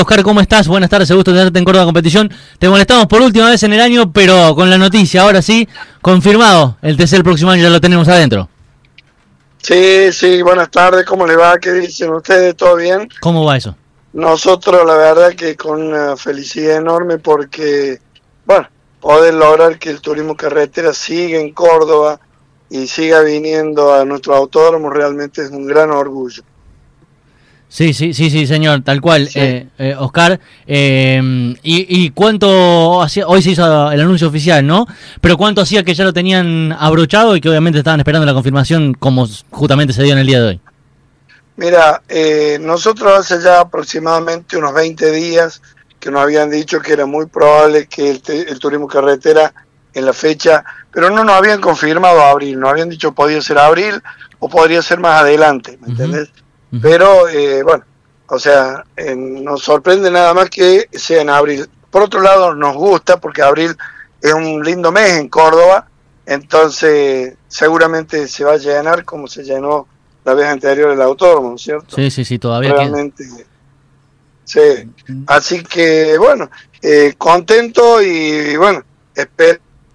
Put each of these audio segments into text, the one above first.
Oscar, ¿cómo estás? Buenas tardes, gusto tenerte en Córdoba Competición. Te molestamos por última vez en el año, pero con la noticia, ahora sí, confirmado, el TC el próximo año ya lo tenemos adentro. Sí, buenas tardes, ¿cómo le va? ¿Qué dicen ustedes? ¿Todo bien? ¿Cómo va eso? Nosotros, la verdad, que con una felicidad enorme porque, bueno, poder lograr que el turismo carretera siga en Córdoba y siga viniendo a nuestro autódromo realmente es un gran orgullo. Sí, señor, tal cual, Sí. Oscar. ¿Y cuánto hacía? Hoy se hizo el anuncio oficial, ¿no? Pero ¿cuánto hacía que ya lo tenían abrochado y que obviamente estaban esperando la confirmación como justamente se dio en el día de hoy? Mira, nosotros hace ya aproximadamente unos 20 días que nos habían dicho que era muy probable que el turismo carretera en la fecha, pero no nos habían confirmado abril, nos habían dicho podía ser abril o podría ser más adelante, ¿me entendés? Pero, bueno, o sea, nos sorprende nada más que sea en abril. Por otro lado, nos gusta porque abril es un lindo mes en Córdoba, entonces seguramente se va a llenar como se llenó la vez anterior el autódromo, ¿cierto? Sí, todavía realmente sí. Así que, bueno, contento y, bueno, espero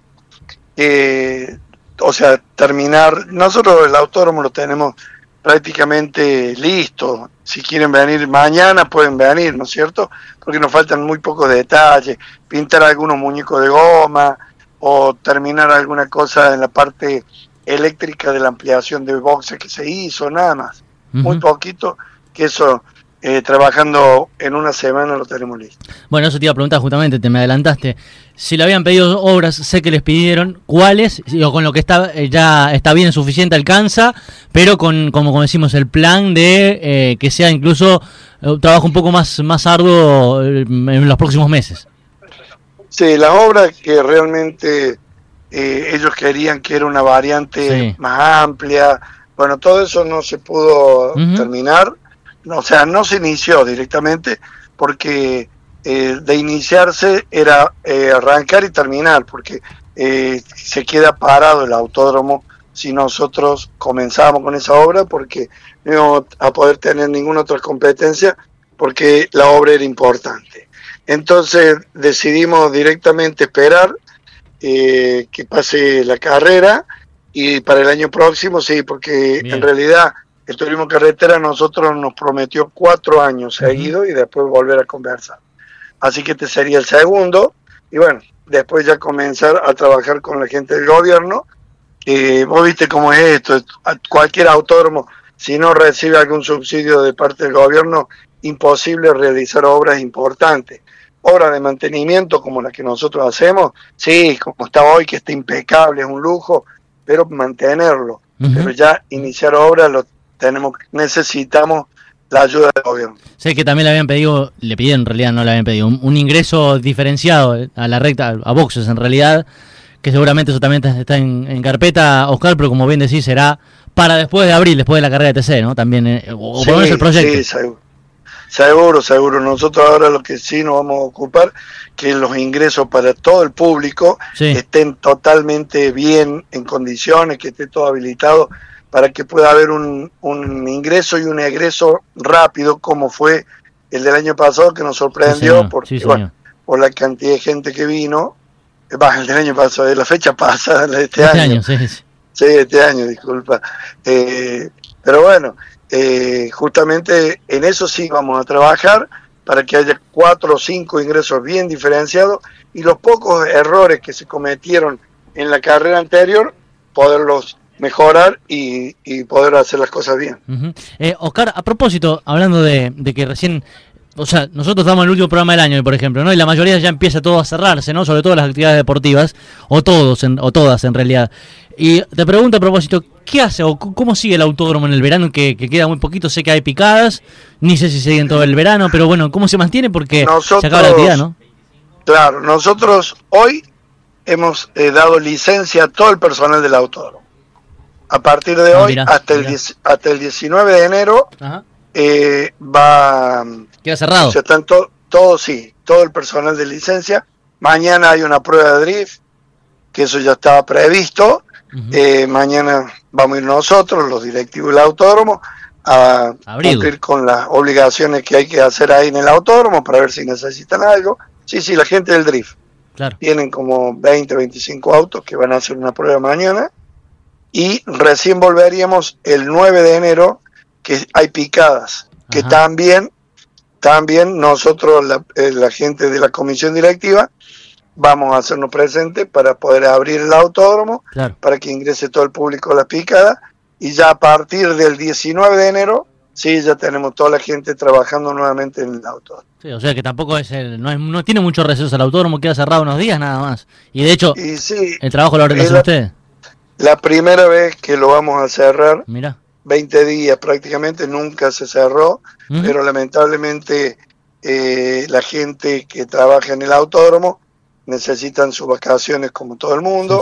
que, o sea, terminar. Nosotros el autódromo lo tenemos prácticamente listo. Si quieren venir mañana pueden venir, ¿no es cierto? Porque nos faltan muy pocos detalles, pintar algunos muñecos de goma o terminar alguna cosa en la parte eléctrica de la ampliación de boxes que se hizo, nada más. Muy poquito, que eso trabajando en una semana lo tenemos listo. Bueno, eso te iba a preguntar justamente, te me adelantaste. Si le habían pedido obras, sé que les pidieron, ¿cuáles? O con lo que está ya está bien, suficiente, alcanza, pero con, como decimos, el plan de que sea incluso un trabajo un poco más arduo en los próximos meses. Sí, las obras que realmente ellos querían que era una variante más amplia, bueno, todo eso no se pudo terminar, o sea, no se inició directamente porque de iniciarse era arrancar y terminar, porque se queda parado el autódromo si nosotros comenzamos con esa obra, porque no íbamos a poder tener ninguna otra competencia, porque la obra era importante. Entonces decidimos directamente esperar que pase la carrera y para el año próximo, sí, porque en realidad el turismo carretera a nosotros nos prometió 4 años seguidos y después volver a conversar. Así que este sería el segundo, y bueno, después ya comenzar a trabajar con la gente del gobierno. Vos viste cómo es esto, cualquier autódromo, si no recibe algún subsidio de parte del gobierno, imposible realizar obras importantes. Obras de mantenimiento como las que nosotros hacemos, sí, como está hoy, que está impecable, es un lujo, pero mantenerlo. Pero ya iniciar obras necesitamos la ayuda del gobierno. Sé que también le pidieron en realidad, no le habían pedido, un ingreso diferenciado a la recta, a boxes en realidad, que seguramente eso también está en carpeta, Oscar, pero como bien decís, será para después de abril, después de la carrera de TC, ¿no? También, o por lo menos el proyecto. Sí, seguro. Nosotros ahora lo que sí nos vamos a ocupar, que los ingresos para todo el público estén totalmente bien, en condiciones, que esté todo habilitado, para que pueda haber un ingreso y un egreso rápido, como fue el del año pasado, que nos sorprendió porque, bueno, por la cantidad de gente que vino. El del año pasado, de la fecha pasada, de este año. Sí, este año, disculpa. Pero bueno, justamente en eso sí vamos a trabajar, para que haya 4 o 5 ingresos bien diferenciados y los pocos errores que se cometieron en la carrera anterior, poderlos mejorar y poder hacer las cosas bien. Oscar, a propósito, hablando de que recién, o sea, nosotros estamos en el último programa del año, por ejemplo, ¿no? Y la mayoría ya empieza todo a cerrarse, ¿no? Sobre todo las actividades deportivas, o todas en realidad. Y te pregunto a propósito, ¿qué hace o cómo sigue el autódromo en el verano? Que queda muy poquito, sé que hay picadas, ni sé si siguen todo el verano, pero bueno, ¿cómo se mantiene? Porque se acaba la actividad, ¿no? Claro, nosotros hoy hemos dado licencia a todo el personal del autódromo. A partir de hoy, hasta el 19 de enero, queda cerrado. O sea, están todo el personal de licencia. Mañana hay una prueba de drift, que eso ya estaba previsto. Mañana vamos a ir nosotros, los directivos del autódromo, a cumplir con las obligaciones que hay que hacer ahí en el autódromo para ver si necesitan algo. Sí, la gente del drift. Claro. Tienen como 20, 25 autos que van a hacer una prueba mañana y recién volveríamos el 9 de enero, que hay picadas, que también nosotros, la gente de la comisión directiva, vamos a hacernos presentes para poder abrir el autódromo, claro, para que ingrese todo el público a la picada, y ya a partir del 19 de enero, sí, ya tenemos toda la gente trabajando nuevamente en el autódromo. Sí, o sea que tampoco no tiene mucho receso el autódromo, queda cerrado unos días nada más. Y de hecho, sí, el trabajo lo hacen ustedes. La primera vez que lo vamos a cerrar, mirá, 20 días prácticamente, nunca se cerró, pero lamentablemente la gente que trabaja en el autódromo necesitan sus vacaciones como todo el mundo,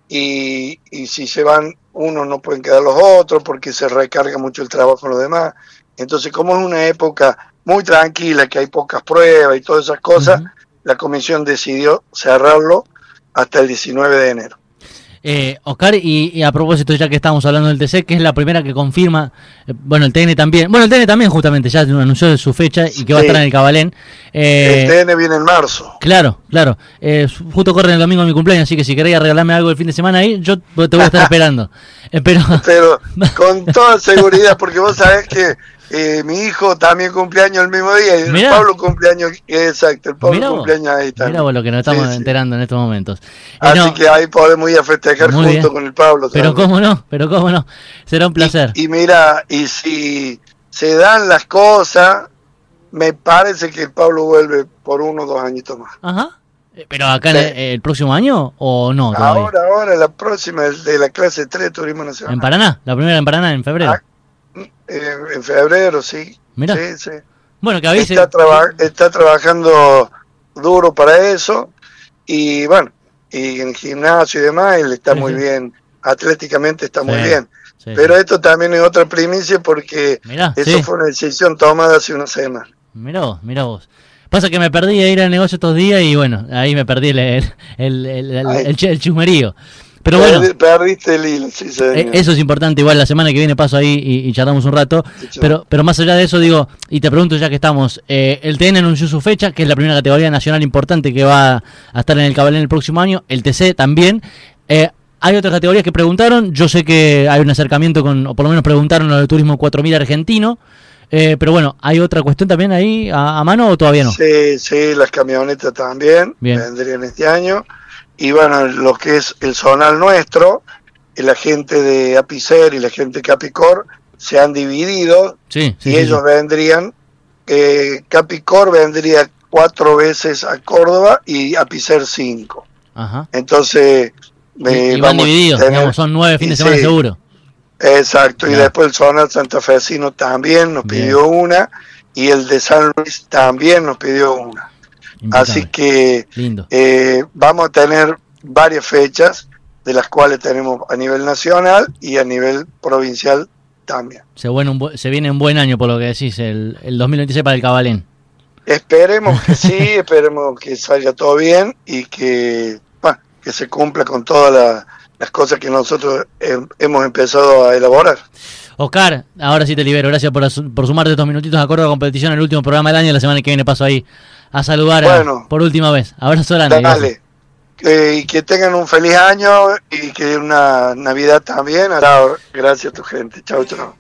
y si se van unos no pueden quedar los otros porque se recarga mucho el trabajo en los demás. Entonces, como es una época muy tranquila, que hay pocas pruebas y todas esas cosas, la comisión decidió cerrarlo hasta el 19 de enero. Oscar, y a propósito, ya que estamos hablando del TC, que es la primera que confirma, el TN también justamente ya anunció su fecha y que va a estar en el Cabalén. El TN viene en marzo. Claro, justo corre el domingo de mi cumpleaños, así que si queréis regalarme algo el fin de semana ahí, yo te voy a estar esperando. Pero con toda seguridad, porque vos sabés que mi hijo también cumpleaños el mismo día, y el Pablo cumpleaños, exacto, el Pablo cumpleaños ahí también. Mirá vos lo que nos estamos enterando en estos momentos. Así que ahí podemos ir a festejar junto bien con el Pablo. Pero cómo no, será un placer. Y mira, y si se dan las cosas, me parece que el Pablo vuelve por 1 o 2 añitos más. Ajá. ¿Pero acá el próximo año o no todavía? Ahora, la próxima de la clase 3 de Turismo Nacional. ¿En Paraná? ¿La primera en Paraná en febrero? En febrero, sí. Mirá. Sí. Bueno, que avise. Está trabajando duro para eso, y bueno, y en gimnasio y demás, él está muy bien, atléticamente está muy bien. Pero esto también es otra primicia porque eso fue una decisión tomada hace una semana. Mirá vos. Pasa que me perdí de ir al negocio estos días y bueno, ahí me perdí el chusmerío. Pero bueno, perdiste el hilo, sí, señor. Eso es importante. Igual la semana que viene paso ahí y charlamos un rato. Pero más allá de eso, digo, y te pregunto ya que estamos, el TN anunció su fecha, que es la primera categoría nacional importante que va a estar en el Cabalén el próximo año. El TC también. Hay otras categorías que preguntaron. Yo sé que hay un acercamiento o por lo menos preguntaron lo del Turismo 4000 argentino. Pero bueno, ¿hay otra cuestión también ahí a mano o todavía no? Sí, las camionetas también vendrían este año. Y bueno, lo que es el zonal nuestro, la gente de Apicer y la gente de Capicor se han dividido, y ellos vendrían, Capicor vendría 4 veces a Córdoba y Apicer 5. Ajá. Entonces, y van divididos, digamos, son 9 fines de semana seguro. Exacto, y después el zonal santafesino también nos pidió una, y el de San Luis también nos pidió una. Así que vamos a tener varias fechas, de las cuales tenemos a nivel nacional y a nivel provincial también. Se viene un buen año por lo que decís, el 2026 para el Cabalén. Esperemos que sí, esperemos que salga todo bien y que se cumpla con todas las cosas que nosotros hemos empezado a elaborar. Oscar, ahora sí te libero, gracias por sumarte estos minutitos a Córdoba Competición, el último programa del año. La semana que viene paso ahí a saludar por última vez. Abrazo grande. Dale. Y que tengan un feliz año y que una Navidad también. Gracias a tu gente. Chau.